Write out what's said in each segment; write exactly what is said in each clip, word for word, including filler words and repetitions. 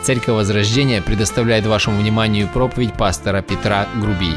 Церковь Возрождения предоставляет вашему вниманию проповедь пастора Петра Грубий.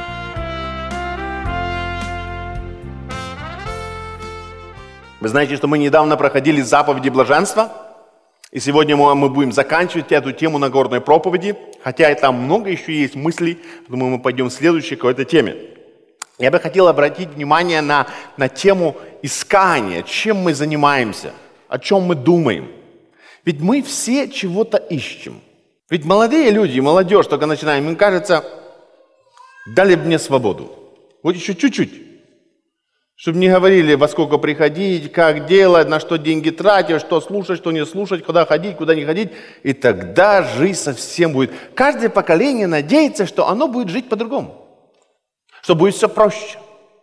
Вы знаете, что мы недавно проходили заповеди блаженства, и сегодня мы будем заканчивать эту тему Нагорной проповеди, хотя и там много еще есть мыслей, думаю, мы пойдем в следующей какой-то теме. Я бы хотел обратить внимание на, на тему искания, чем мы занимаемся, о чем мы думаем. Ведь мы все чего-то ищем. Ведь молодые люди, молодежь только начинаем, им кажется, дали бы мне свободу. Вот еще чуть-чуть. Чтобы не говорили, во сколько приходить, как делать, на что деньги тратить, что слушать, что не слушать, куда ходить, куда не ходить. И тогда жизнь совсем будет. Каждое поколение надеется, что оно будет жить по-другому. Что будет все проще.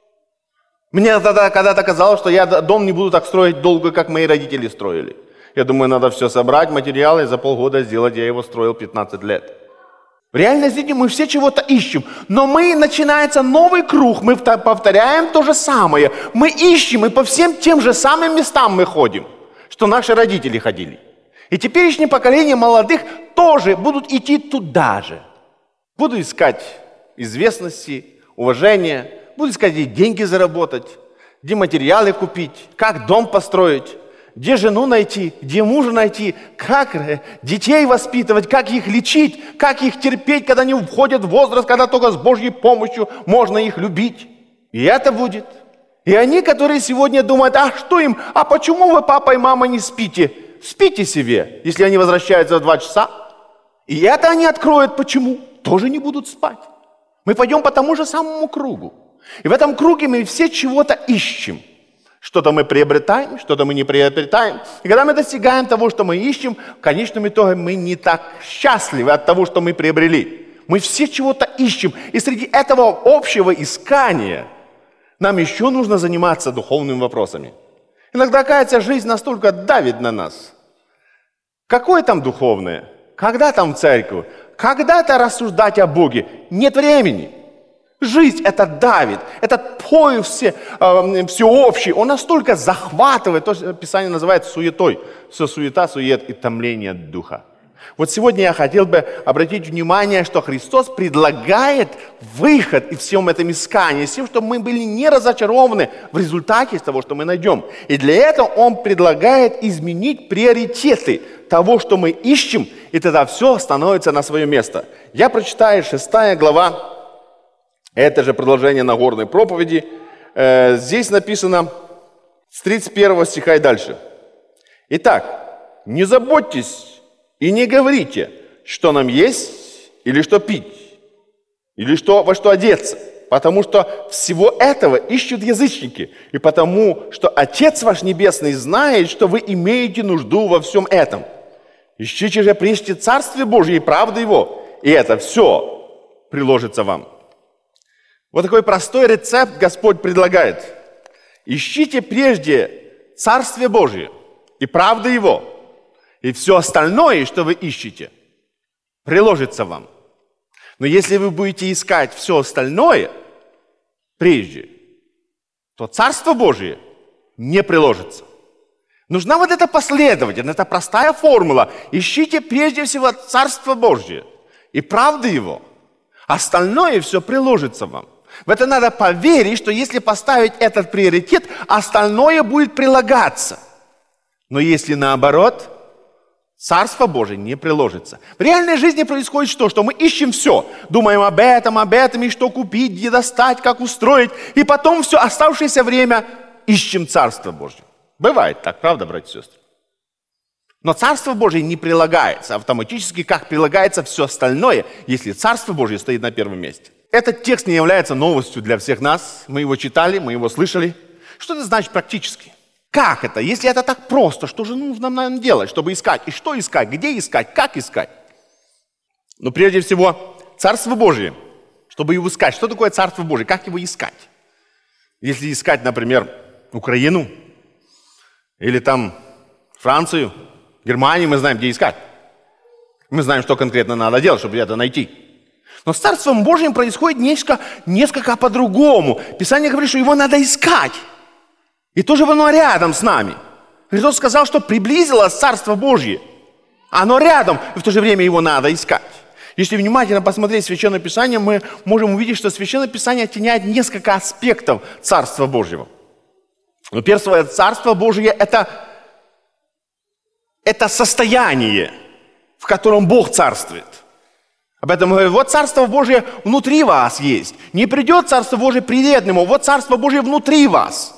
Мне тогда когда-то казалось, что я дом не буду так строить долго, как мои родители строили. Я думаю, надо все собрать, материалы, и за полгода сделать. Я его строил пятнадцать лет. В реальной жизни мы все чего-то ищем, но мы, начинается новый круг, мы повторяем то же самое. Мы ищем, и по всем тем же самым местам мы ходим, что наши родители ходили. И теперешнее поколение молодых тоже будут идти туда же. Буду искать известности, уважения, буду искать, где деньги заработать, где материалы купить, как дом построить. Где жену найти, где мужа найти, как детей воспитывать, как их лечить, как их терпеть, когда они входят в возраст, когда только с Божьей помощью можно их любить. И это будет. И они, которые сегодня думают, а что им, а почему вы, папа и мама, не спите? Спите себе, если они возвращаются в два часа. И это они откроют, почему? Тоже не будут спать. Мы пойдем по тому же самому кругу. И в этом круге мы все чего-то ищем. Что-то мы приобретаем, что-то мы не приобретаем. И когда мы достигаем того, что мы ищем, в конечном итоге мы не так счастливы от того, что мы приобрели. Мы все чего-то ищем. И среди этого общего искания нам еще нужно заниматься духовными вопросами. Иногда, кажется, жизнь настолько давит на нас. Какое там духовное? Когда там церковь? Когда-то рассуждать о Боге? Нет времени. Жизнь это давит, этот поиск все, э, всеобщий, он настолько захватывает, то, что Писание называет суетой. Все суета, сует и томление духа. Вот сегодня я хотел бы обратить внимание, что Христос предлагает выход из всем этом искании, с тем, чтобы мы были не разочарованы в результате того, что мы найдем. И для этого Он предлагает изменить приоритеты того, что мы ищем, и тогда все становится на свое место. Я прочитаю шестая глава. Это же продолжение Нагорной проповеди. Здесь написано с тридцать первого стиха и дальше. Итак, не заботьтесь и не говорите, что нам есть или что пить, или что, во что одеться, потому что всего этого ищут язычники, и потому что Отец ваш Небесный знает, что вы имеете нужду во всем этом. Ищите же прежде Царствие Божие и правду Его, и это все приложится вам. Вот такой простой рецепт Господь предлагает. Ищите прежде Царствие Божие и правду Его, и все остальное, что вы ищете, приложится вам. Но если вы будете искать все остальное прежде, то Царство Божие не приложится. Нужна вот эта последовательность, эта простая формула. Ищите прежде всего Царство Божие и правду Его. Остальное все приложится вам. В это надо поверить, что если поставить этот приоритет, остальное будет прилагаться. Но если наоборот, Царство Божие не приложится. В реальной жизни происходит что? Что мы ищем все. Думаем об этом, об этом, и что купить, где достать, как устроить. И потом все оставшееся время ищем Царство Божие. Бывает так, правда, братья и сестры? Но Царство Божие не прилагается автоматически, как прилагается все остальное, если Царство Божие стоит на первом месте. Этот текст не является новостью для всех нас. Мы его читали, мы его слышали. Что это значит практически? Как это? Если это так просто, что же нужно нам делать, чтобы искать? И что искать? Где искать? Как искать? Ну, прежде всего, Царство Божие, чтобы его искать. Что такое Царство Божие? Как его искать? Если искать, например, Украину, или там Францию, Германию, мы знаем, где искать. Мы знаем, что конкретно надо делать, чтобы это найти. Но с Царством Божьим происходит несколько, несколько по-другому. Писание говорит, что его надо искать. И тоже оно рядом с нами. Христос сказал, что приблизилось Царство Божье. Оно рядом, и в то же время его надо искать. Если внимательно посмотреть Священное Писание, мы можем увидеть, что Священное Писание оттеняет несколько аспектов Царства Божьего. Но первое, Царство Божье – это, это состояние, в котором Бог царствует. Об этом говорит, вот Царство Божье внутри вас есть. Не придет Царство Божье пред Нему, вот Царство Божье внутри вас.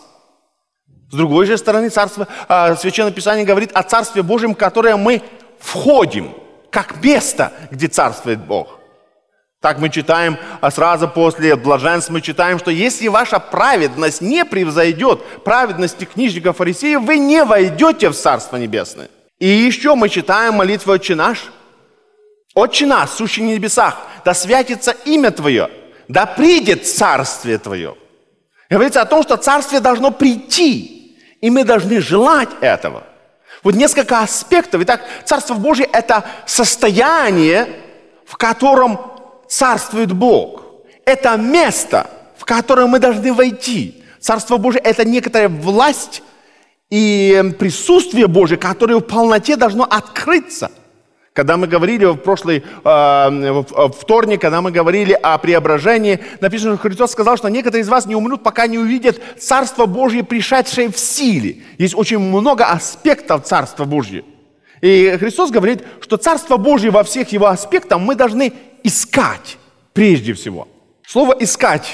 С другой же стороны, Царство, э, Священное Писание говорит о Царстве Божьем, в которое мы входим, как место, где царствует Бог. Так мы читаем, а сразу после блаженства мы читаем, что если ваша праведность не превзойдет праведности книжников фарисеев, вы не войдете в Царство Небесное. И еще мы читаем молитву «Отче наш». «Отче наш, сущий на небесах, да святится имя Твое, да придет Царствие Твое». Говорится о том, что Царствие должно прийти, и мы должны желать этого. Вот несколько аспектов. Итак, Царство Божье – это состояние, в котором царствует Бог. Это место, в которое мы должны войти. Царство Божье – это некоторая власть и присутствие Божье, которое в полноте должно открыться. Когда мы говорили в прошлый э, вторник, когда мы говорили о преображении, написано, что Христос сказал, что некоторые из вас не умрут, пока не увидят Царство Божье, пришедшее в силе. Есть очень много аспектов Царства Божьего. И Христос говорит, что Царство Божье во всех его аспектах мы должны искать прежде всего. Слово «искать»,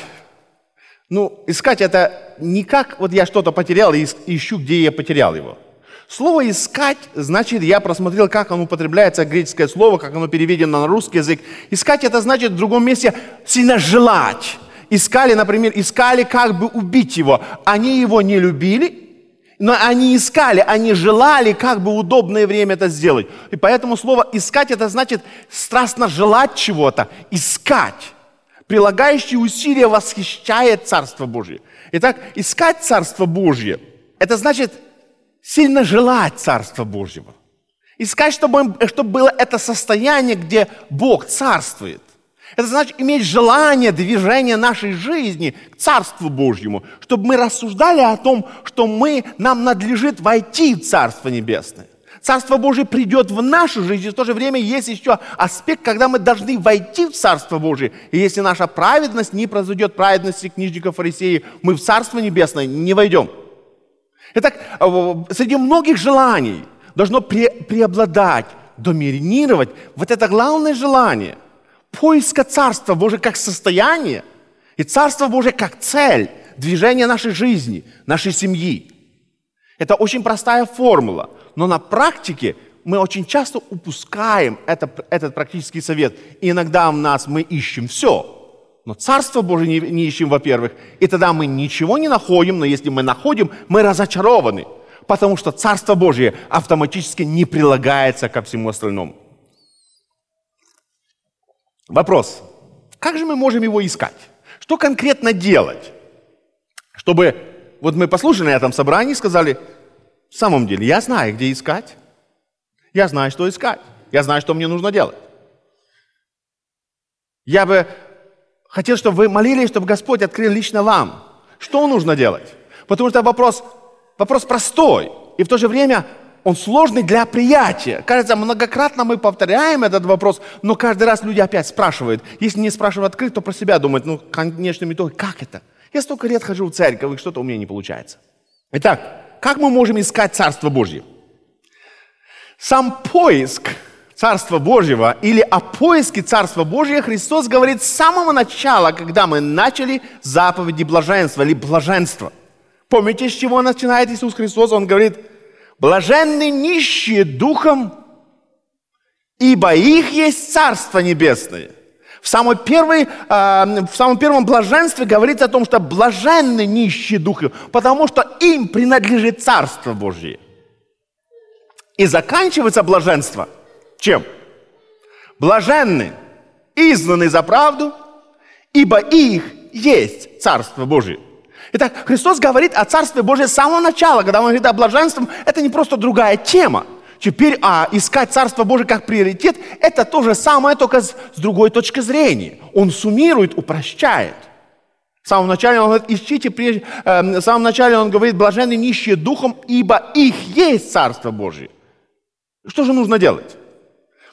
ну, искать это не как вот я что-то потерял и ищу, где я потерял его. Слово «искать» значит, я просмотрел, как оно употребляется, греческое слово, как оно переведено на русский язык. Искать это значит в другом месте сильно желать. Искали, например, искали как бы убить его. Они его не любили, но они искали, они желали как бы в удобное время это сделать. И поэтому слово «искать» это значит страстно желать чего-то, искать. Прилагающие усилия восхищает Царство Божье. Итак, искать Царство Божье это значит сильно желать Царства Божьего. Искать, чтобы, чтобы было это состояние, где Бог царствует. Это значит иметь желание движения нашей жизни к Царству Божьему, чтобы мы рассуждали о том, что мы, нам надлежит войти в Царство Небесное. Царство Божие придет в нашу жизнь, и в то же время есть еще аспект, когда мы должны войти в Царство Божие. И если наша праведность не произойдет праведности книжников фарисеев, мы в Царство Небесное не войдем. Итак, среди многих желаний должно пре- преобладать, доминировать вот это главное желание поиска Царства Божьего как состояние и Царство Божие как цель движения нашей жизни, нашей семьи. Это очень простая формула, но на практике мы очень часто упускаем это, этот практический совет. И иногда в нас мы ищем все. Но Царство Божие не, не ищем, во-первых, и тогда мы ничего не находим, но если мы находим, мы разочарованы, потому что Царство Божие автоматически не прилагается ко всему остальному. Вопрос, как же мы можем его искать? Что конкретно делать? Чтобы, вот мы послушали на этом собрании и сказали, в самом деле, я знаю, где искать, я знаю, что искать, я знаю, что мне нужно делать. Я бы хотел, чтобы вы молились, чтобы Господь открыл лично вам, что нужно делать. Потому что вопрос, вопрос простой, и в то же время он сложный для приятия. Кажется, многократно мы повторяем этот вопрос, но каждый раз люди опять спрашивают. Если не спрашивают открыто, то про себя думают, ну, в конечном итоге, как это? Я столько лет хожу в церковь, и что-то у меня не получается. Итак, как мы можем искать Царство Божье? Сам поиск Царства Божьего или о поиске Царства Божьего Христос говорит с самого начала, когда мы начали заповеди блаженства или блаженства. Помните, с чего начинает Иисус Христос? Он говорит, блаженны нищие духом, ибо их есть Царство Небесное. В, самой первой, э, в самом первом блаженстве говорится о том, что блаженны нищие духом, потому что им принадлежит Царство Божье. И заканчивается блаженство чем? Блаженны, изгнаны за правду, ибо их есть Царство Божие. Итак, Христос говорит о Царстве Божьем с самого начала. Когда Он говорит о блаженстве, это не просто другая тема. Теперь а, искать Царство Божие как приоритет, это то же самое, только с, с другой точки зрения. Он суммирует, упрощает. В самом начале Он говорит, ищите, прежде, э, в самом начале Он говорит, блаженны нищие духом, ибо их есть Царство Божие. Что же нужно делать?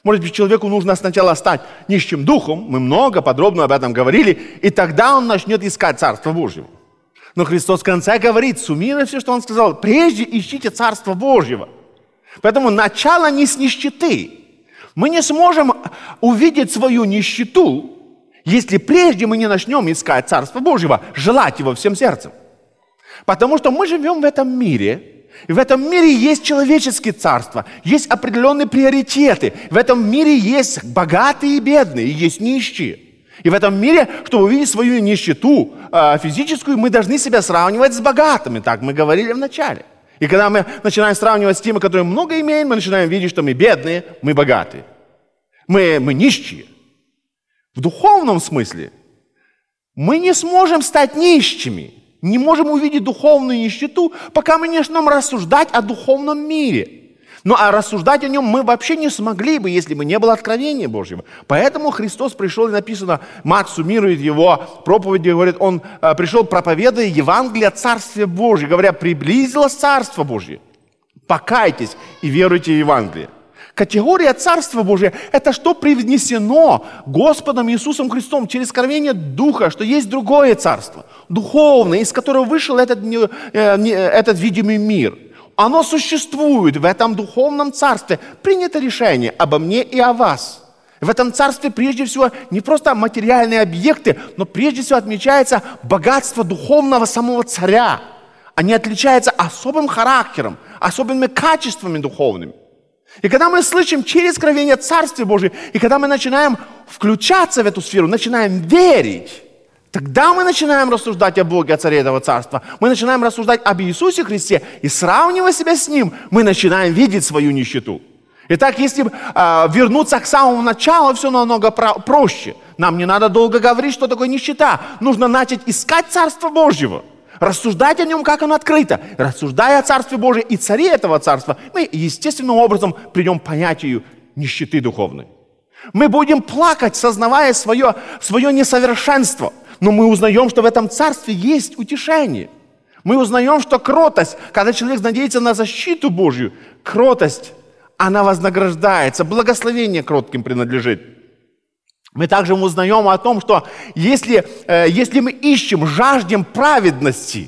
Может быть, человеку нужно сначала стать нищим духом, мы много подробно об этом говорили, и тогда он начнет искать Царство Божьего. Но Христос в конце говорит, суммируя все, что Он сказал, прежде ищите Царство Божьего. Поэтому начало не с нищеты. Мы не сможем увидеть свою нищету, если прежде мы не начнем искать Царство Божьего, желать Его всем сердцем. Потому что мы живем в этом мире, и в этом мире есть человеческие царства, есть определенные приоритеты. В этом мире есть богатые и бедные, и есть нищие. И в этом мире, чтобы увидеть свою нищету э, физическую, мы должны себя сравнивать с богатыми. Так мы говорили в начале. И когда мы начинаем сравнивать с теми, которые много имеем, мы начинаем видеть, что мы бедные, мы богатые. Мы, мы нищие. В духовном смысле мы не сможем стать нищими, не можем увидеть духовную нищету, пока мы не начнем рассуждать о духовном мире. Ну, а рассуждать о нем мы вообще не смогли бы, если бы не было откровения Божьего. Поэтому Христос пришел, и написано, Марк суммирует его проповеди, говорит, он э, пришел, проповедуя Евангелие о Царстве Божьем, говоря, приблизилось Царство Божье. Покайтесь и веруйте в Евангелие. Категория Царства Божия – это что привнесено Господом Иисусом Христом через откровение Духа, что есть другое царство, духовное, из которого вышел этот, этот видимый мир. Оно существует в этом духовном царстве. Принято решение обо мне и о вас. В этом царстве прежде всего не просто материальные объекты, но прежде всего отмечается богатство духовного самого царя. Они отличаются особым характером, особыми качествами духовными. И когда мы слышим через откровение Царствия Божия, и когда мы начинаем включаться в эту сферу, начинаем верить, тогда мы начинаем рассуждать о Боге, о Царе этого Царства. Мы начинаем рассуждать об Иисусе Христе, и сравнивая себя с Ним, мы начинаем видеть свою нищету. Итак, если э, вернуться к самому началу, все намного про- проще. Нам не надо долго говорить, что такое нищета. Нужно начать искать Царство Божьего. Рассуждать о нем, как оно открыто. Рассуждая о Царстве Божьем и Царе этого Царства, мы естественным образом придем к понятию нищеты духовной. Мы будем плакать, сознавая свое, свое несовершенство. Но мы узнаем, что в этом Царстве есть утешение. Мы узнаем, что кротость, когда человек надеется на защиту Божью, кротость, она вознаграждается, благословение кротким принадлежит. Мы также узнаем о том, что если, э, если мы ищем, жаждем праведности,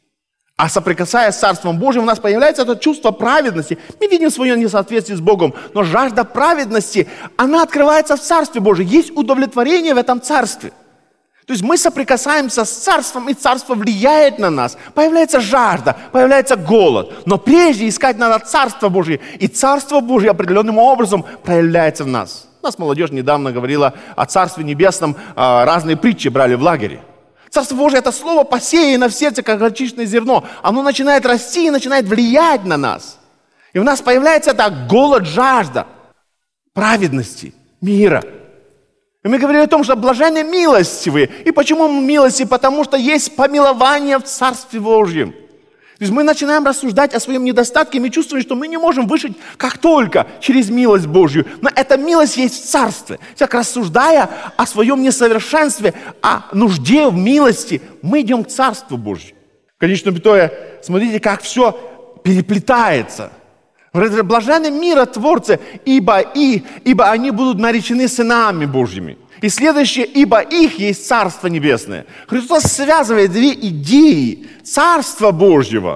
а соприкасаясь с Царством Божьим, у нас появляется это чувство праведности. Мы видим свое несоответствие с Богом, но жажда праведности, она открывается в Царстве Божьем. Есть удовлетворение в этом Царстве. То есть мы соприкасаемся с Царством, и Царство влияет на нас. Появляется жажда, появляется голод. Но прежде искать надо Царство Божье, и Царство Божье определенным образом проявляется в нас. У нас молодежь недавно говорила о Царстве Небесном, разные притчи брали в лагере. Царство Божие – это слово посеяно в сердце, как горчичное зерно. Оно начинает расти и начинает влиять на нас. И у нас появляется так голод, жажда праведности, мира. И мы говорили о том, что блаженны милостивые. И почему милости? Потому что есть помилование в Царстве Божьем. То есть мы начинаем рассуждать о своем недостатке, и мы чувствуем, что мы не можем выжить как только через милость Божью. Но эта милость есть в Царстве. Так рассуждая о своем несовершенстве, о нужде в милости, мы идем к Царству Божью. В конечном итоге, смотрите, как все переплетается. Блаженны миротворцы, ибо, и, ибо они будут наречены сынами Божьими. И следующее, ибо их есть Царство Небесное. Христос связывает две идеи Царства Божьего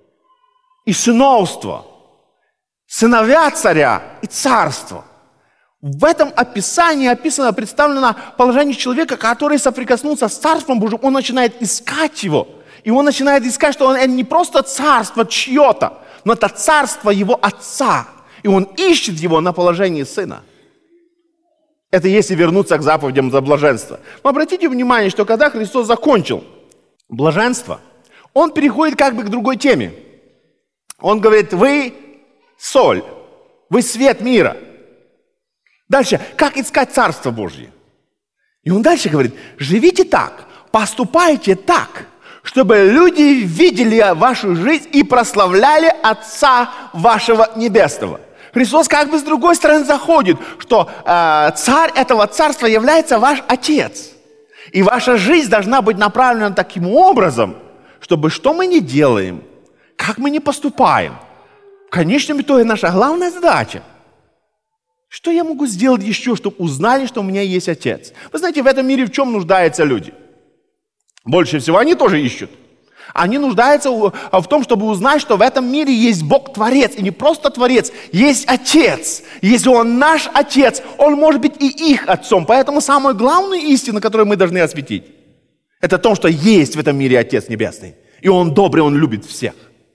и сыновства. Сыновья царя и царство. В этом описании описано, представлено положение человека, который соприкоснулся с Царством Божьим. Он начинает искать его. И он начинает искать, что он это не просто царство чье-то, но это царство его отца. И он ищет его на положении сына. Это если вернуться к заповедям за блаженство. Но обратите внимание, что когда Христос закончил блаженство, Он переходит как бы к другой теме. Он говорит, вы соль, вы свет мира. Дальше, как искать Царство Божье? И Он дальше говорит, живите так, поступайте так, чтобы люди видели вашу жизнь и прославляли Отца вашего Небесного. Христос как бы с другой стороны заходит, что э, царь этого царства является ваш Отец. И ваша жизнь должна быть направлена таким образом, чтобы что мы ни делаем, как мы ни поступаем, в конечном итоге наша главная задача Что я могу сделать еще, чтобы узнали, что у меня есть Отец? Вы знаете, в этом мире в чем нуждаются люди? Больше всего они тоже ищут. Они нуждаются в том, чтобы узнать, что в этом мире есть Бог-творец. И не просто творец, есть Отец. Если Он наш Отец, Он может быть и их Отцом. Поэтому самую главную истину, которую мы должны осветить, это то, что есть в этом мире Отец Небесный. И Он добрый, Он любит всех.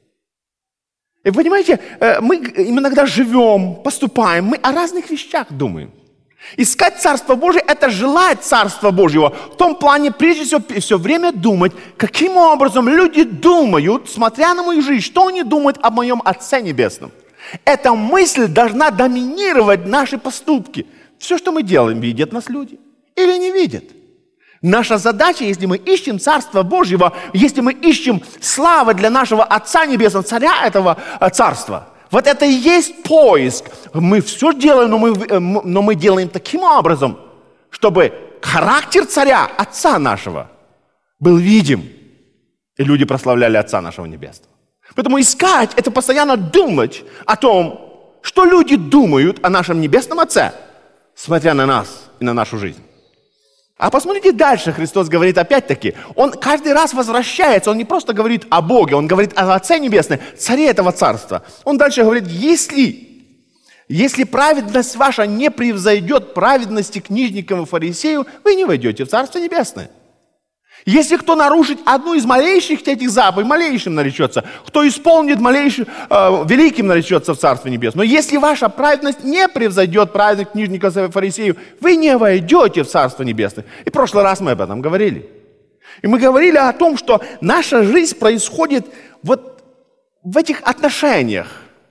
И понимаете, мы иногда живем, поступаем, мы о разных вещах думаем. Искать Царство Божие – это желать Царства Божьего. В том плане, прежде всего, все время думать, каким образом люди думают, смотря на мою жизнь, что они думают о моем Отце Небесном. Эта мысль должна доминировать наши поступки. Все, что мы делаем, видят нас люди или не видят. Наша задача, если мы ищем Царства Божьего, если мы ищем славы для нашего Отца Небесного, Царя этого Царства, вот это и есть поиск. Мы все делаем, но мы, но мы делаем таким образом, чтобы характер Царя, Отца нашего, был видим. И люди прославляли Отца нашего Небесного. Поэтому искать – это постоянно думать о том, что люди думают о нашем Небесном Отце, смотря на нас и на нашу жизнь. А посмотрите дальше, Христос говорит опять-таки, Он каждый раз возвращается, Он не просто говорит о Боге, Он говорит о Отце Небесном, Царе этого Царства. Он дальше говорит, если, если праведность ваша не превзойдет праведности книжникам и фарисею, вы не войдете в Царство Небесное. Если кто нарушит одну из малейших этих заповедей, малейшим наречется. Кто исполнит малейшим, э, великим наречется в Царство Небесное. Но если ваша праведность не превзойдет праведность книжника и фарисею, вы не войдете в Царство Небесное. И в прошлый раз мы об этом говорили. И мы говорили о том, что наша жизнь происходит вот в этих отношениях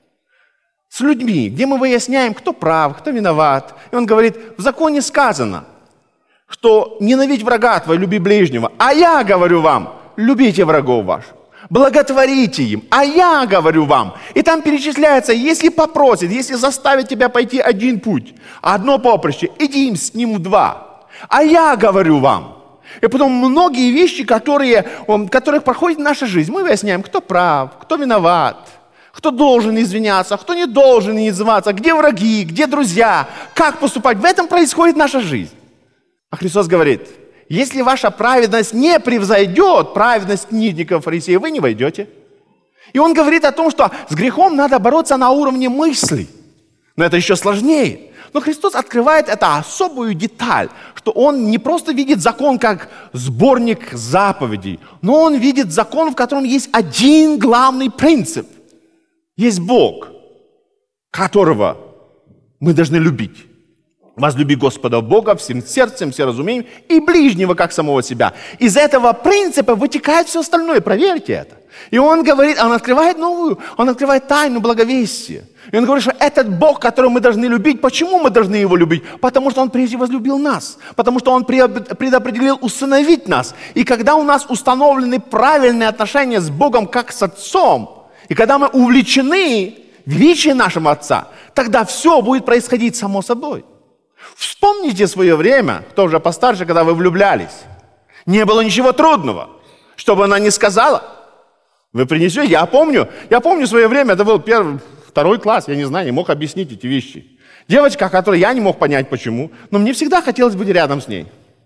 с людьми, где мы выясняем, кто прав, кто виноват. И он говорит, в законе сказано, что ненавидь врага твоего, люби ближнего. А я говорю вам, любите врагов ваших, благотворите им. А я говорю вам. И там перечисляется, если попросит, если заставит тебя пойти один путь, одно поприще, иди им с ним два. А я говорю вам. И потом многие вещи, которые, которых проходит наша жизнь, мы выясняем, кто прав, кто виноват, кто должен извиняться, кто не должен извиняться, где враги, где друзья, как поступать. В этом происходит наша жизнь. А Христос говорит, если ваша праведность не превзойдет праведность книжников и фарисеев, вы не войдете. И он говорит о том, что с грехом надо бороться на уровне мыслей. Но это еще сложнее. Но Христос открывает эту особую деталь, что Он не просто видит закон как сборник заповедей, но Он видит закон, в котором есть один главный принцип. Есть Бог, которого мы должны любить. Возлюби Господа Бога всем сердцем, всем разумением и ближнего, как самого себя. Из этого принципа вытекает все остальное. Проверьте это. И он говорит, он открывает новую, он открывает тайну благовестия. И он говорит, что этот Бог, которого мы должны любить, почему мы должны его любить? Потому что он прежде возлюбил нас. Потому что он предопределил усыновить нас. И когда у нас установлены правильные отношения с Богом, как с Отцом, и когда мы увлечены величием нашего Отца, тогда все будет происходить само собой. Вспомните свое время, кто уже постарше, когда вы влюблялись. Не было ничего трудного, чтобы она не сказала. Вы принесете, я помню, я помню свое время, это был первый, второй класс, я не знаю, не мог объяснить эти вещи. Девочка, которой я не мог понять почему, но мне всегда хотелось быть рядом с ней.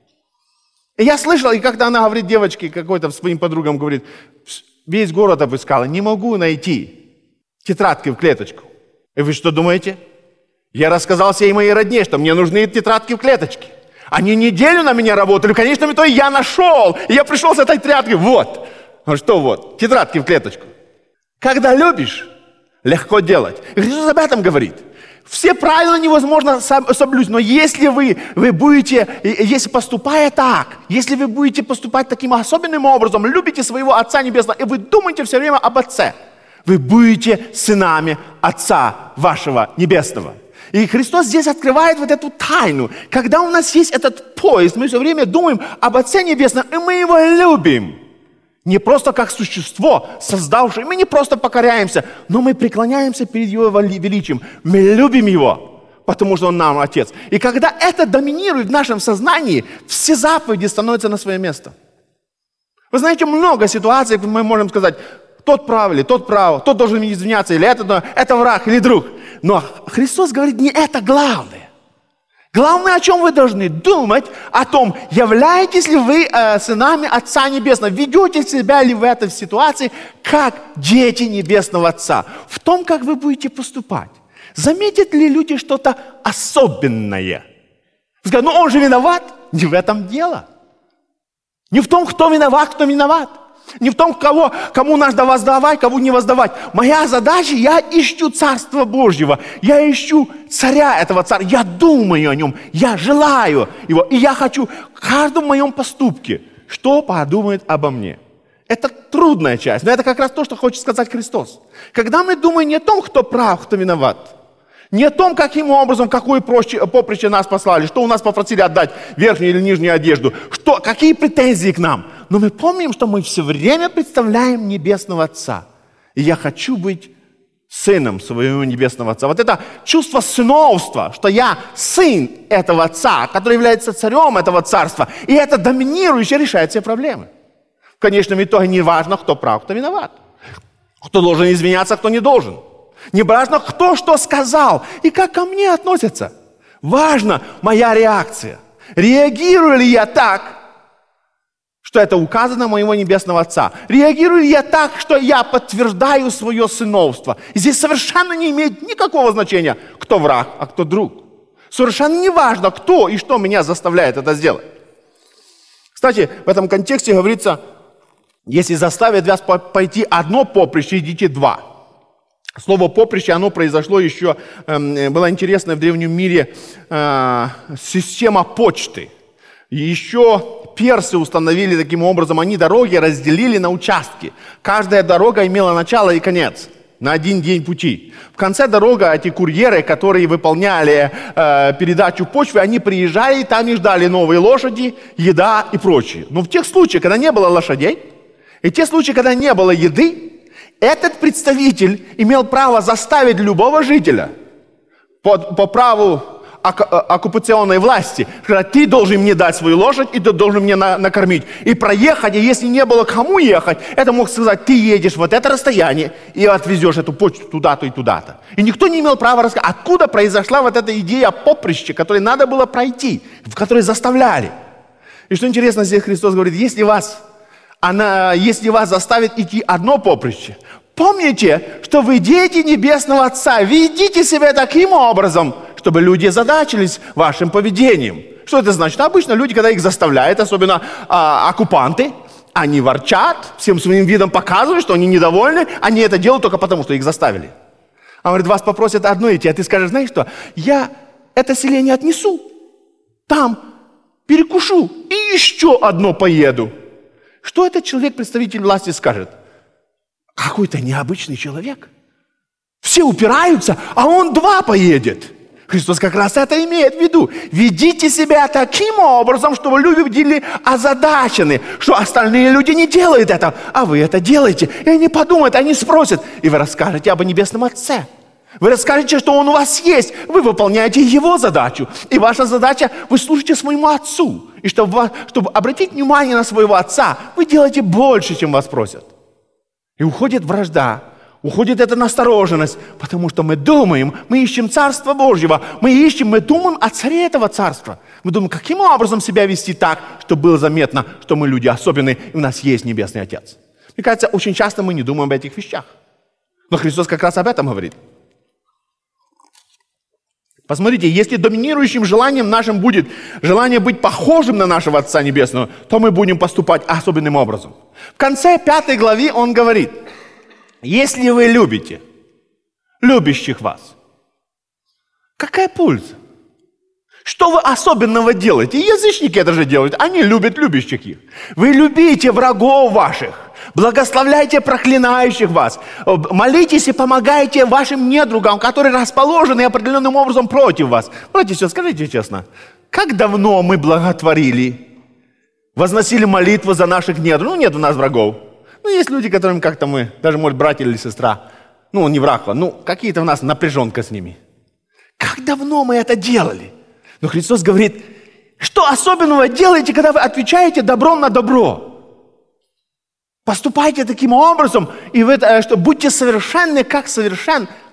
И я слышал, и когда она говорит девочке, какой-то своим подругам говорит, весь город обыскала, не могу найти тетрадки в клеточку. И вы что думаете? Я рассказал всей моей родне, что мне нужны тетрадки в клеточке. Они неделю на меня работали, в конечном итоге я нашел. И я пришел с этой тетрадкой, вот. Ну что вот, тетрадки в клеточку. Когда любишь, легко делать. И Христос об этом говорит. Все правила невозможно соблюсть, но если вы, вы будете, если поступая так, если вы будете поступать таким особенным образом, любите своего Отца Небесного, и вы думаете все время об Отце, вы будете сынами Отца вашего Небесного. И Христос здесь открывает вот эту тайну. Когда у нас есть этот поиск, мы все время думаем об Отце Небесном, и мы Его любим. Не просто как существо, создавшее. Мы не просто покоряемся, но мы преклоняемся перед Его величием. Мы любим Его, потому что Он нам Отец. И когда это доминирует в нашем сознании, все заповеди становятся на свое место. Вы знаете, много ситуаций, мы можем сказать, тот прав или тот прав, тот должен извиняться, или это, это враг, или друг. Но Христос говорит, не это главное. Главное, о чем вы должны думать, о том, являетесь ли вы э, сынами Отца Небесного, ведете себя ли в этой ситуации, как дети Небесного Отца, в том, как вы будете поступать. Заметят ли люди что-то особенное? Скажут, ну он же виноват. Не в этом дело. Не в том, кто виноват, кто виноват. Не в том, кого, кому надо воздавать, кому не воздавать. Моя задача, я ищу Царство Божьего. Я ищу царя этого царя. Я думаю о нем. Я желаю его. И я хочу в каждом моем поступке, что подумает обо мне. Это трудная часть. Но это как раз то, что хочет сказать Христос. Когда мы думаем не о том, кто прав, кто виноват. Не о том, каким образом, какое поприще нас послали, что у нас попросили отдать, верхнюю или нижнюю одежду, что, какие претензии к нам. Но мы помним, что мы все время представляем Небесного Отца. И я хочу быть сыном своего Небесного Отца. Вот это чувство сыновства, что я сын этого Отца, который является царем этого царства. И это доминирующе решает все проблемы. В конечном итоге не важно, кто прав, кто виноват. Кто должен извиняться, кто не должен. Не важно, кто что сказал и как ко мне относятся. Важна моя реакция. Реагирую ли я так, что это указано моего Небесного Отца? Реагирую ли я так, что я подтверждаю свое сыновство? И здесь совершенно не имеет никакого значения, кто враг, а кто друг. Совершенно не важно, кто и что меня заставляет это сделать. Кстати, в этом контексте говорится, если заставят вас пойти одно поприще, идите два. Слово «поприще», оно произошло еще, э, была интересная в древнем мире э, система почты. И еще персы установили таким образом, они дороги разделили на участки. Каждая дорога имела начало и конец, на один день пути. В конце дороги эти курьеры, которые выполняли э, передачу почвы, они приезжали, и там и ждали новые лошади, еда и прочее. Но в тех случаях, когда не было лошадей, и в те случаи, когда не было еды, этот представитель имел право заставить любого жителя по, по праву оккупационной власти, сказать, ты должен мне дать свою лошадь, и ты должен мне на, накормить. И проехать, и если не было кому ехать, это мог сказать, ты едешь вот это расстояние и отвезешь эту почту туда-то и туда-то. И никто не имел права рассказать, откуда произошла вот эта идея поприща, которой надо было пройти, в которой заставляли. И что интересно, здесь Христос говорит, если вас... Она, если вас заставит идти одно поприще, помните, что вы дети Небесного Отца. Ведите себя таким образом, чтобы люди озадачились вашим поведением. Что это значит? Обычно люди, когда их заставляют, особенно а, оккупанты, они ворчат, всем своим видом показывают, что они недовольны, они это делают только потому, что их заставили. А говорит, вас попросят одно идти, а ты скажешь, знаешь что, я это селение отнесу, там перекушу и еще одно поеду. Что этот человек, представитель власти, скажет? Какой-то необычный человек. Все упираются, а он два поедет. Христос как раз это имеет в виду. Ведите себя таким образом, чтобы люди были озадачены, что остальные люди не делают это, а вы это делаете. И они подумают, они спросят, и вы расскажете об Небесном Отце. Вы расскажете, что Он у вас есть. Вы выполняете Его задачу. И ваша задача, вы служите своему Отцу. И чтобы, чтобы обратить внимание на своего Отца, вы делаете больше, чем вас просят. И уходит вражда, уходит эта настороженность, потому что мы думаем, мы ищем Царство Божьего, мы ищем, мы думаем о царе этого Царства. Мы думаем, каким образом себя вести так, чтобы было заметно, что мы люди особенные, и у нас есть Небесный Отец. Мне кажется, очень часто мы не думаем об этих вещах. Но Христос как раз об этом говорит. Посмотрите, если доминирующим желанием нашим будет желание быть похожим на нашего Отца Небесного, то мы будем поступать особенным образом. В конце пятой главы он говорит, если вы любите любящих вас, какая польза? Что вы особенного делаете? И язычники это же делают, они любят любящих их. Вы любите врагов ваших, благословляйте проклинающих вас, молитесь и помогайте вашим недругам, которые расположены определенным образом против вас. Братья и сестры, скажите честно, как давно мы благотворили, возносили молитву за наших недругов? Ну, нет у нас врагов. Ну, есть люди, которым как-то мы, даже, может, брат или сестра, ну, он не враг, ну, какие-то у нас напряженка с ними. Как давно мы это делали? Но Христос говорит, что особенного делаете, когда вы отвечаете добром на добро? Поступайте таким образом, и вы, что будьте совершенны, как совершен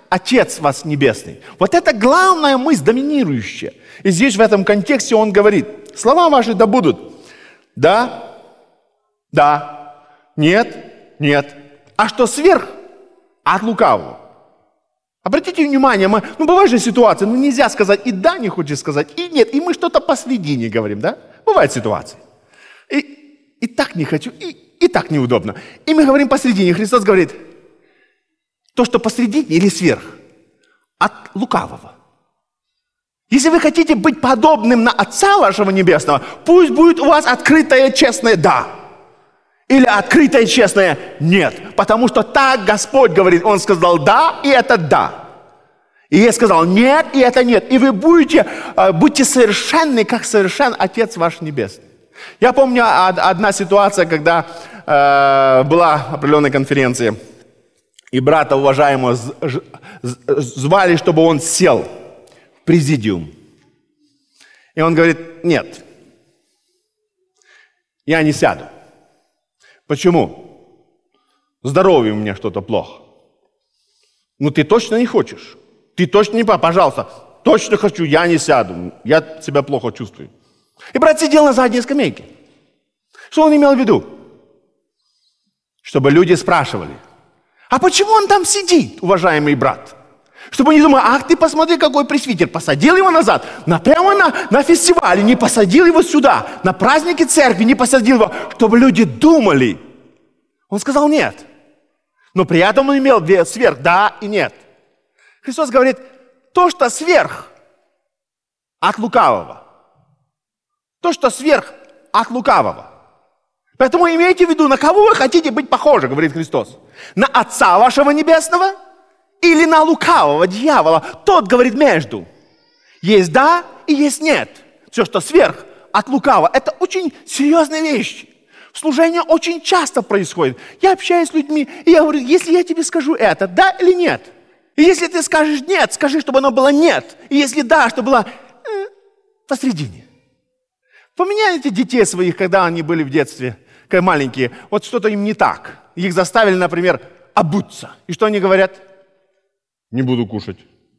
Отец вас Небесный. Вот это главная мысль, доминирующая. И здесь в этом контексте он говорит, слова ваши да будут. Да, да, нет, нет. А что сверх? От лукавого. Обратите внимание, мы, ну бывает же ситуация, ну нельзя сказать и да, не хочешь сказать, и нет, и мы что-то посредине говорим, да? Бывают ситуации. И, и так не хочу, и, и так неудобно. И мы говорим посредине. Христос говорит, то, что посредине или сверх, от лукавого. Если вы хотите быть подобным на Отца вашего Небесного, пусть будет у вас открытое честное «да». Или открытое честное «нет». Потому что так Господь говорит. Он сказал «да», и это «да». И я сказал «нет», и это «нет». И вы будете, будьте совершенны, как совершен Отец ваш Небесный. Я помню одна ситуация, когда э, была определенная конференция, и брата уважаемого звали, чтобы он сел в президиум. И он говорит, нет, я не сяду. Почему? Здоровье у меня что-то плохо. Ну ты точно не хочешь? Ты точно не, пожалуйста, точно хочу, я не сяду. Я себя плохо чувствую. И брат сидел на задней скамейке. Что он имел в виду? Чтобы люди спрашивали, а почему он там сидит, уважаемый брат? Чтобы они думали, ах ты посмотри, какой пресвитер, посадил его назад, на, прямо на, на фестивале, не посадил его сюда, на празднике церкви не посадил его, чтобы люди думали. Он сказал нет. Но при этом он имел сверх да и нет. Христос говорит, то, что сверх от лукавого. То, что сверх от лукавого. Поэтому имейте в виду, на кого вы хотите быть похожи, говорит Христос. На Отца вашего Небесного или на лукавого дьявола. Тот говорит между. Есть да и есть нет. Все, что сверх от лукавого, это очень серьезные вещи. В служении очень часто происходит. Я общаюсь с людьми, и я говорю, если я тебе скажу это, да или нет? И если ты скажешь нет, скажи, чтобы оно было нет. И если да, чтобы было э, посредине. Поменяйте детей своих, когда они были в детстве, когда маленькие. Вот что-то им не так. Их заставили, например, обуться. И что они говорят? Не буду кушать.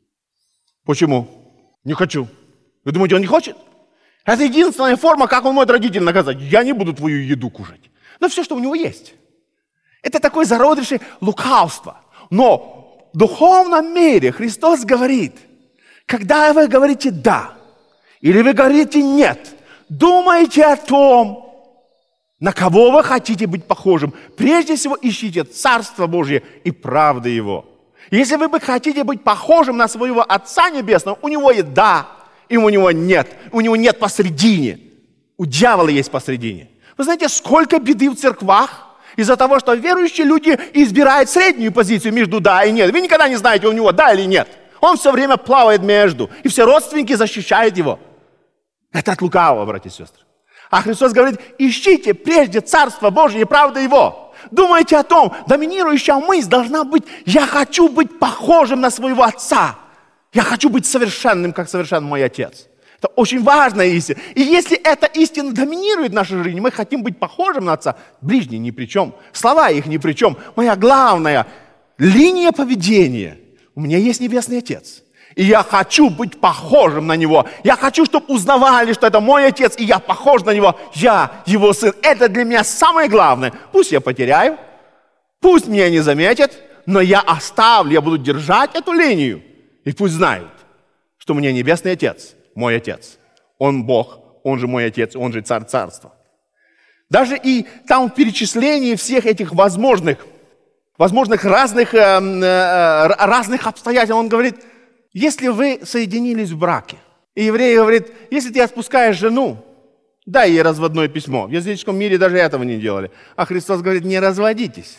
Почему? Не хочу. Вы думаете, он не хочет? Это единственная форма, как он может родителей наказать. Я не буду твою еду кушать. Но все, что у него есть. Это такое зародыше лукавство. Но в духовном мире Христос говорит, когда вы говорите «да» или вы говорите «нет», думайте о том, на кого вы хотите быть похожим. Прежде всего ищите Царство Божье и правды Его. Если вы хотите быть похожим на своего Отца Небесного, у Него есть «да», и у Него нет. У Него нет посредине. У дьявола есть посредине. Вы знаете, сколько беды в церквах из-за того, что верующие люди избирают среднюю позицию между «да» и «нет». Вы никогда не знаете, у него «да» или «нет». Он все время плавает между. И все родственники защищают его. Это от лукавого, братья и сестры. А Христос говорит, ищите прежде Царство Божие и правду Его. Думайте о том, доминирующая мысль должна быть, я хочу быть похожим на своего Отца. Я хочу быть совершенным, как совершен мой Отец. Это очень важная истина. И если эта истина доминирует в нашей жизни, мы хотим быть похожим на Отца, ближний ни при чем, слова их ни при чем. Моя главная линия поведения, у меня есть Небесный Отец. И я хочу быть похожим на Него. Я хочу, чтобы узнавали, что это мой Отец, и я похож на Него. Я Его Сын. Это для меня самое главное. Пусть я потеряю, пусть меня не заметят, но я оставлю, я буду держать эту линию. И пусть знают, что у меня Небесный Отец, мой Отец. Он Бог, Он же мой Отец, Он же Царь Царства. Даже и там в перечислении всех этих возможных, возможных разных, э, э, разных обстоятельств, Он говорит, если вы соединились в браке, и еврей говорит, если ты отпускаешь жену, дай ей разводное письмо. В языческом мире даже этого не делали. А Христос говорит, не разводитесь.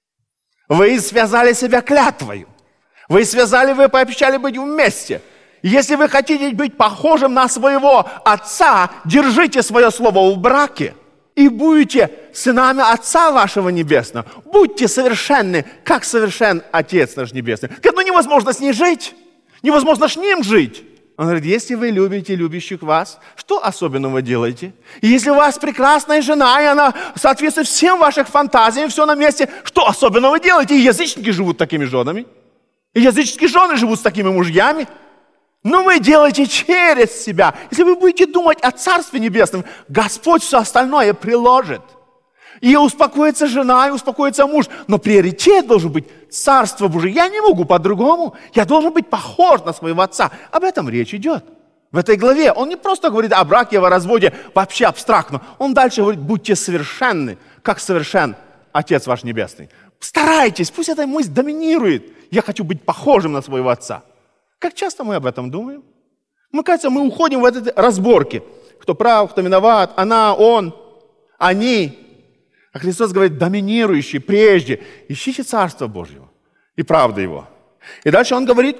Вы связали себя клятвою. Вы связали, вы пообещали быть вместе. Если вы хотите быть похожим на своего Отца, держите свое слово в браке и будете сынами Отца вашего Небесного. Будьте совершенны, как совершен Отец наш Небесный. Ну невозможно с ней жить. Невозможно с ним жить. Он говорит, если вы любите любящих вас, что особенного делаете? И если у вас прекрасная жена, и она соответствует всем вашим фантазиям, все на месте, что особенного делаете? И язычники живут такими женами. И языческие жены живут с такими мужьями. Но вы делаете через себя. Если вы будете думать о Царстве Небесном, Господь все остальное приложит. И успокоится жена, и успокоится муж. Но приоритет должен быть Царство Божие. Я не могу по-другому. Я должен быть похож на своего отца. Об этом речь идет. В этой главе он не просто говорит о браке, о разводе, вообще абстрактно. Он дальше говорит, будьте совершенны, как совершен Отец ваш Небесный. Старайтесь, пусть эта мысль доминирует. Я хочу быть похожим на своего отца. Как часто мы об этом думаем? Мне кажется, мы уходим в эти разборки. Кто прав, кто виноват, она, он, они. А Христос говорит, доминирующий прежде. Ищите Царство Божьего и правду Его. И дальше Он говорит,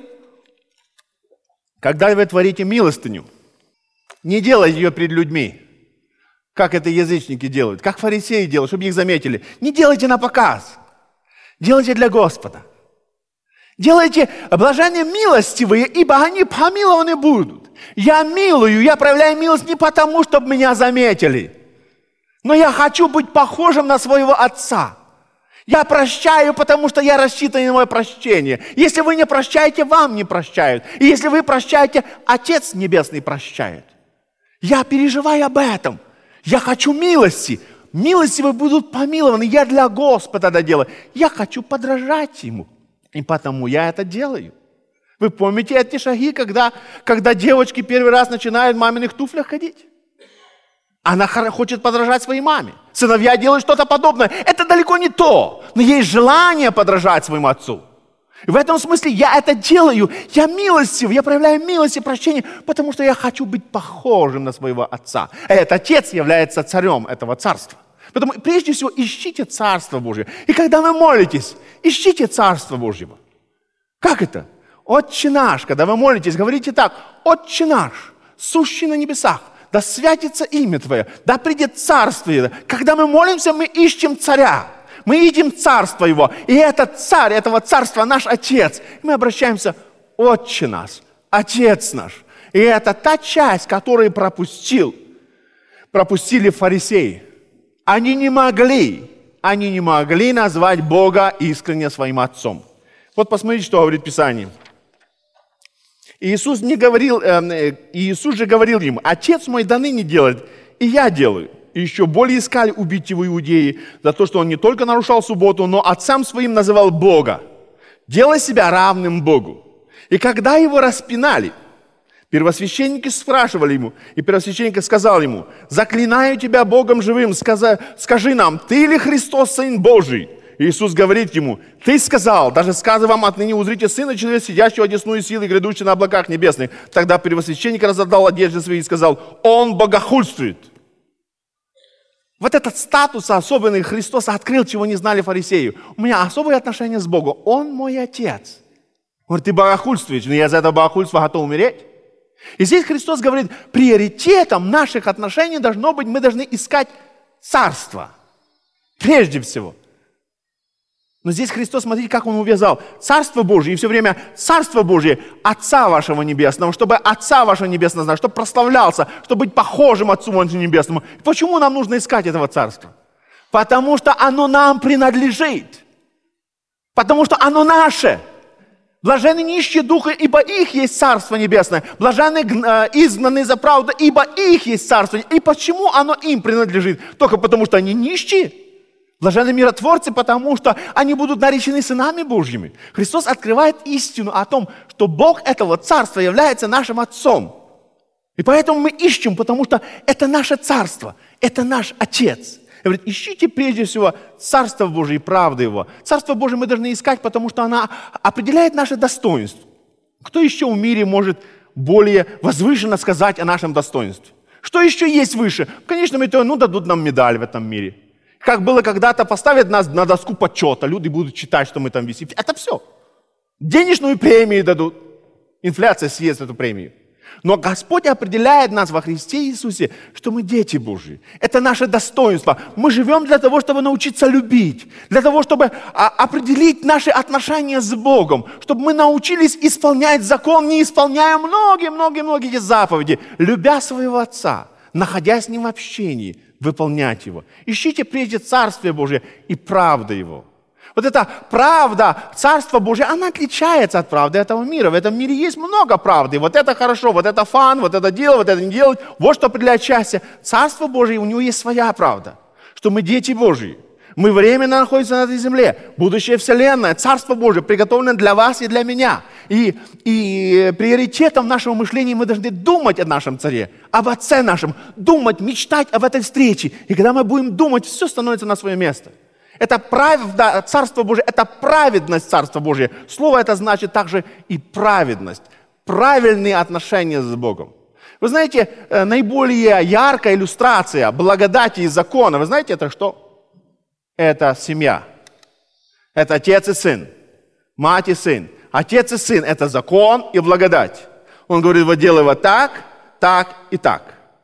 когда вы творите милостыню, не делайте ее перед людьми, как это язычники делают, как фарисеи делают, чтобы их заметили. Не делайте на показ. Делайте для Господа. Делайте блажение милостивые, ибо они помилованы будут. Я милую, я проявляю милость не потому, чтобы меня заметили, но я хочу быть похожим на своего Отца. Я прощаю, потому что я рассчитан на мое прощение. Если вы не прощаете, вам не прощают. И если вы прощаете, Отец Небесный прощает. Я переживаю об этом. Я хочу милости. Милостивые будут помилованы. Я для Господа это делаю. Я хочу подражать Ему. И потому я это делаю. Вы помните эти шаги, когда, когда девочки первый раз начинают в маминых туфлях ходить? Она хочет подражать своей маме. Сыновья делают что-то подобное. Это далеко не то. Но есть желание подражать своему отцу. И в этом смысле я это делаю. Я милостив, я проявляю милость и прощение, потому что я хочу быть похожим на своего отца. Этот отец является царем этого царства. Поэтому прежде всего ищите Царство Божие. И когда вы молитесь, ищите Царство Божьего. Как это? Отче наш, когда вы молитесь, говорите так: Отче наш, сущий на небесах, да святится имя Твое, да придет Царство Его. Когда мы молимся, мы ищем царя, мы ищем Царство Его. И этот царь, этого царства наш Отец. Мы обращаемся: Отче наш, Отец наш. И это та часть, которую пропустил, пропустили фарисеи. Они не могли, они не могли назвать Бога искренне своим Отцом. Вот посмотрите, что говорит Писание. Иисус не говорил, э, Иисус же говорил им: Отец мой до ныне делает, и я делаю. И еще более искали убить его иудеи за то, что он не только нарушал субботу, но отцам своим называл Бога, делая себя равным Богу. И когда его распинали, первосвященники спрашивали ему, и первосвященник сказал ему: заклинаю тебя Богом живым, скажи, скажи нам, ты ли Христос, Сын Божий? Иисус говорит ему: ты сказал, даже сказывай вам, отныне узрите Сына Человека, сидящего одесную силы, грядущего на облаках небесных. Тогда первосвященник разотдал одежды свои и сказал: он богохульствует. Вот этот статус особенный Христос открыл, чего не знали фарисеи. У меня особое отношение с Богом. Он мой Отец. Он говорит: ты богохульствуешь, но я за это богохульство готов умереть. И здесь Христос говорит, приоритетом наших отношений должно быть, мы должны искать Царство. Прежде всего. Но здесь Христос, смотрите, как Он увязал. Царство Божие, и все время Царство Божие Отца вашего Небесного, чтобы Отца вашего Небесного знать, чтобы прославлялся, чтобы быть похожим Отцу вашему Небесному. Почему нам нужно искать этого Царства? Потому что оно нам принадлежит. Потому что оно наше. Блаженны нищие духа, ибо их есть Царство Небесное. Блаженны э, изгнанные за правду, ибо их есть Царство. И почему оно им принадлежит? Только потому, что они нищие. Блаженны миротворцы, потому что они будут наречены сынами Божьими. Христос открывает истину о том, что Бог этого царства является нашим Отцом. И поэтому мы ищем, потому что это наше царство, это наш Отец. И говорит, ищите прежде всего Царство Божие и правду Его. Царство Божие мы должны искать, потому что оно определяет наше достоинство. Кто еще в мире может более возвышенно сказать о нашем достоинстве? Что еще есть выше? Конечно, мы то, ну, дадут нам медаль в этом мире. Как было когда-то, поставят нас на доску почета, люди будут читать, что мы там висим. Это все. Денежную премию дадут. Инфляция съест эту премию. Но Господь определяет нас во Христе Иисусе, что мы дети Божьи. Это наше достоинство. Мы живем для того, чтобы научиться любить. Для того, чтобы определить наши отношения с Богом. Чтобы мы научились исполнять закон, не исполняя многие-многие-многие заповеди. Любя своего Отца, находясь с Ним в общении, выполнять Его. Ищите прежде Царствие Божие и правду Его. Вот эта правда Царства Божьего, она отличается от правды этого мира. В этом мире есть много правды. Вот это хорошо, вот это фан, вот это дело, вот это не делать. Вот что определяет счастье. Царство Божие, у него есть своя правда. Что мы дети Божьи. Мы временно находимся на этой земле. Будущая вселенная, Царство Божие, приготовлено для вас и для меня. И, и приоритетом нашего мышления мы должны думать о нашем царе, об отце нашем. Думать, мечтать об этой встрече. И когда мы будем думать, все становится на свое место. Это правда, Царство Божие, это праведность Царства Божия. Слово это значит также и праведность. Правильные отношения с Богом. Вы знаете, наиболее яркая иллюстрация благодати и закона, вы знаете, это что? Это семья. Это отец и сын. Мать и сын. Отец и сын – это закон и благодать. Он говорит, вот делай вот так, так и так.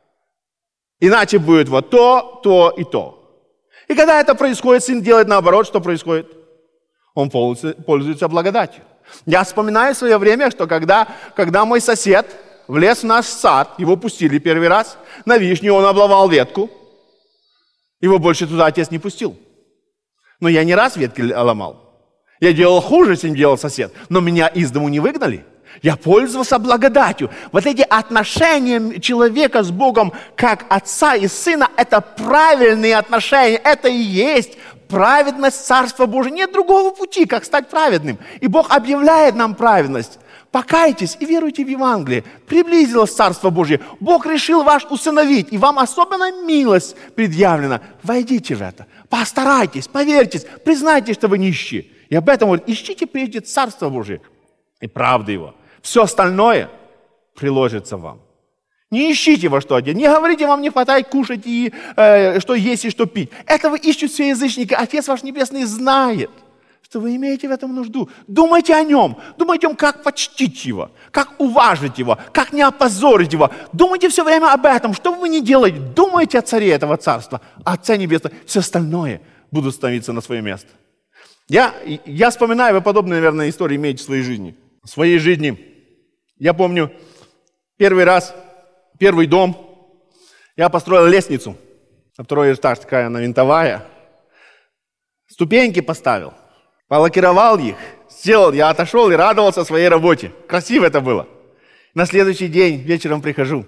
Иначе будет вот то, то и то. И когда это происходит, сын делает наоборот, что происходит? Он пользуется, пользуется благодатью. Я вспоминаю в свое время, что когда, когда мой сосед влез в наш сад, его пустили первый раз, на вишню он обломал ветку, его больше туда отец не пустил. Но я не раз ветки ломал. Я делал хуже, чем делал сосед, но меня из дому не выгнали. Я пользовался благодатью. Вот эти отношения человека с Богом, как отца и сына, это правильные отношения. Это и есть праведность Царства Божия. Нет другого пути, как стать праведным. И Бог объявляет нам праведность. Покайтесь и веруйте в Евангелие. Приблизилось Царство Божие. Бог решил вас усыновить, и вам особенно милость предъявлена. Войдите в это. Постарайтесь, поверьтесь, признайте, что вы нищие. И об этом говорит, ищите прежде Царство Божие и правду Его. Все остальное приложится вам. Не ищите во что одеть, не говорите, вам не хватает кушать и э, что есть и что пить. Этого ищут все язычники. Отец ваш Небесный знает, что вы имеете в этом нужду. Думайте о Нем. Думайте о Нем, как почтить Его, как уважить Его, как не опозорить Его. Думайте все время об этом. Что бы вы ни делали, думайте о Царе этого Царства, о Отце Небесном. Все остальное будут становиться на свое место. Я, я вспоминаю, вы подобные, наверное, истории имеете в своей жизни. В своей жизни, я помню, первый раз, первый дом, я построил лестницу. На второй этаж такая, она винтовая. Ступеньки поставил, полакировал их, сделал. Я отошел и радовался своей работе. Красиво это было. На следующий день вечером прихожу.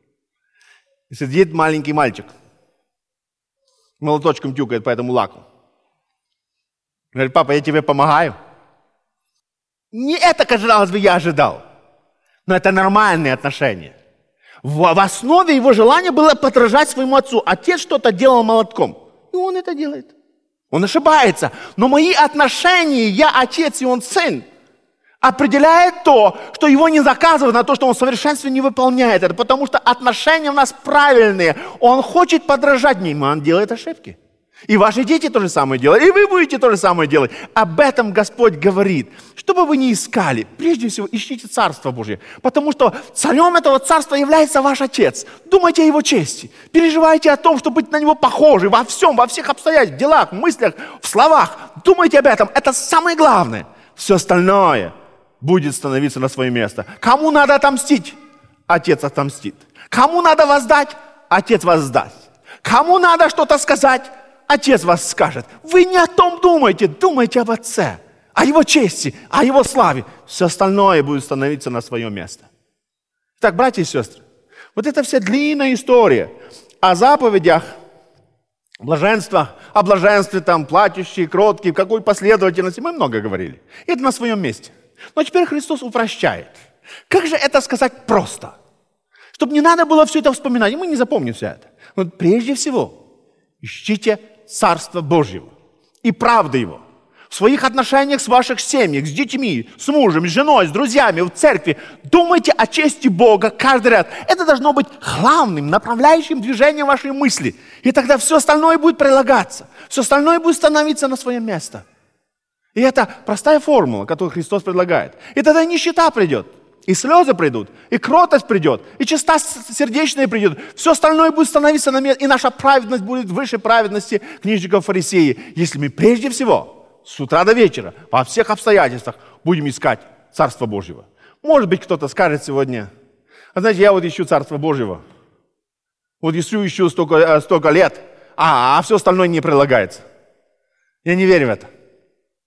И сидит маленький мальчик. Молоточком тюкает по этому лаку. Говорит, папа, я тебе помогаю. Не это, казалось бы, я ожидал. Но это нормальные отношения. В, в основе его желания было подражать своему отцу. Отец что-то делал молотком. И он это делает. Он ошибается. Но мои отношения, я отец и он сын, определяет то, что его не заказывают на то, что он в совершенстве не выполняет это. Потому что отношения у нас правильные. Он хочет подражать нему, он делает ошибки. И ваши дети то же самое делают, и вы будете то же самое делать. Об этом Господь говорит. Что бы вы ни искали, прежде всего ищите Царство Божие. Потому что царем этого царства является ваш Отец. Думайте о Его чести. Переживайте о том, чтобы быть на Него похожи во всем, во всех обстоятельствах, в делах, в мыслях, в словах. Думайте об этом. Это самое главное. Все остальное будет становиться на свое место. Кому надо отомстить? Отец отомстит. Кому надо воздать? Отец воздаст. Кому надо что-то сказать? Отец вас скажет. Вы не о том думаете, думайте об Отце, о Его чести, о Его славе. Все остальное будет становиться на свое место. Так, братья и сестры, вот это вся длинная история о заповедях, блаженства, о блаженстве, там, плачущие, кроткие, в какой последовательности, мы много говорили. И это на своем месте. Но теперь Христос упрощает. Как же это сказать просто? Чтобы не надо было все это вспоминать, и мы не запомним все это. Но прежде всего, ищите Царство Божьего и правды Его. В своих отношениях с ваших семьях, с детьми, с мужем, с женой, с друзьями, в церкви. Думайте о чести Бога каждый раз. Это должно быть главным, направляющим движением вашей мысли. И тогда все остальное будет прилагаться. Все остальное будет становиться на свое место. И это простая формула, которую Христос предлагает. И тогда нищета придет. И слезы придут, и кротость придет, и чистота сердечная придет. Все остальное будет становиться на место, и наша праведность будет выше праведности книжников фарисеев. Если мы прежде всего, с утра до вечера, во всех обстоятельствах будем искать Царство Божьего. Может быть, кто-то скажет сегодня, а знаете, я вот ищу Царство Божьего. Вот ищу, ищу столько, столько лет, а, а все остальное не прилагается. Я не верю в это.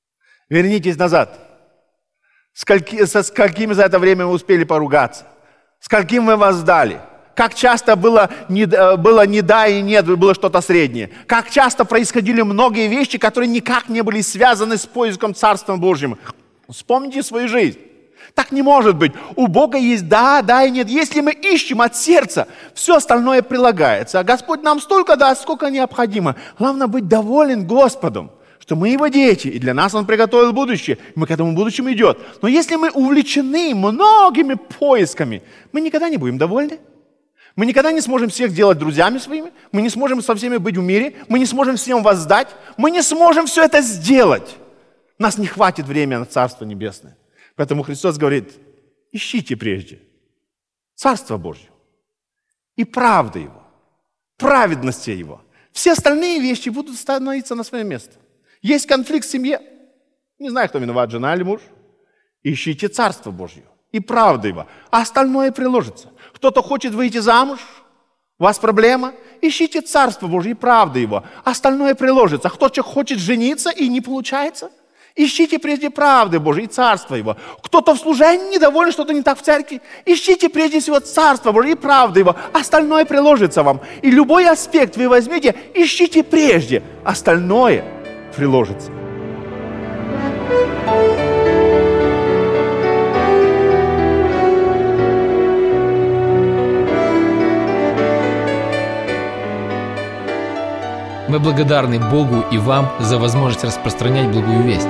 Вернитесь назад. Скольки, со сколькими за это время вы успели поругаться? Скольким вы воздали? Как часто было не, было не да и нет, было что-то среднее? Как часто происходили многие вещи, которые никак не были связаны с поиском Царства Божьим? Вспомните свою жизнь. Так не может быть. У Бога есть да, да и нет. Если мы ищем от сердца, все остальное прилагается. А Господь нам столько даст, сколько необходимо. Главное быть доволен Господом, что мы Его дети, и для нас Он приготовил будущее. Мы к этому будущему идем. Но если мы увлечены многими поисками, мы никогда не будем довольны. Мы никогда не сможем всех делать друзьями своими, мы не сможем со всеми быть в мире, мы не сможем всем воздать, мы не сможем все это сделать. У нас не хватит времени на Царство Небесное. Поэтому Христос говорит, ищите прежде Царство Божье и правды Его, праведности Его. Все остальные вещи будут становиться на свое место. Есть конфликт в семье, не знаю, кто виноват, жена или муж. Ищите Царство Божье и правду Его, а остальное приложится. Кто-то хочет выйти замуж, у вас проблема, ищите Царство Божье и правду Его, остальное приложится. Кто-то хочет жениться и не получается, ищите прежде правды Божьей и Царство Его. Кто-то в служении недоволен, что-то не так в церкви, ищите прежде всего Царство Божье и правду Его, остальное приложится вам. И любой аспект вы возьмете, ищите прежде, остальное приложится. Мы благодарны Богу и вам за возможность распространять благую весть.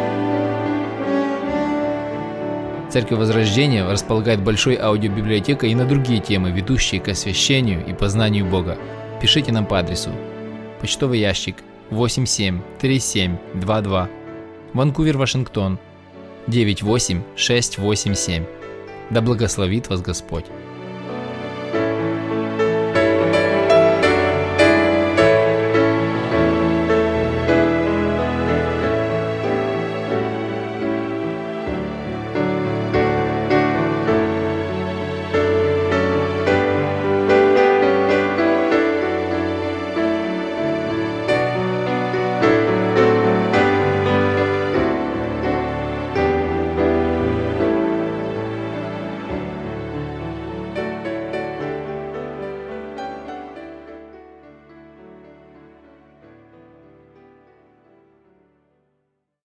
Церковь Возрождения располагает большой аудиобиблиотекой и на другие темы, ведущие к освящению и познанию Бога. Пишите нам по адресу: почтовый ящик восемь семь три семь два два, Ванкувер, Вашингтон девять восемь шесть восемь семь. Да благословит вас Господь!